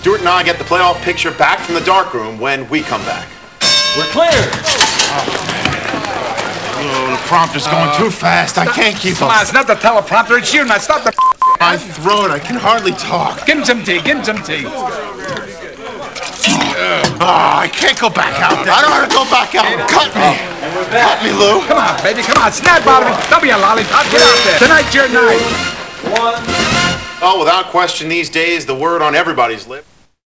Stuart and I get the playoff picture back from the darkroom when we come back. We're clear. Oh, the prompter's going too fast. I can't keep Come on, up. it's not the teleprompter, it's you. Now stop the My throat, I can hardly talk. Give him some tea, give him some tea. I can't go back out there. I don't want to go back out. Cut me. Cut me, Lou. Come on, baby, come on, snap out of it. Don't be a lollipop, get out there. Tonight's your night. Oh, without question these days, the word on everybody's lips.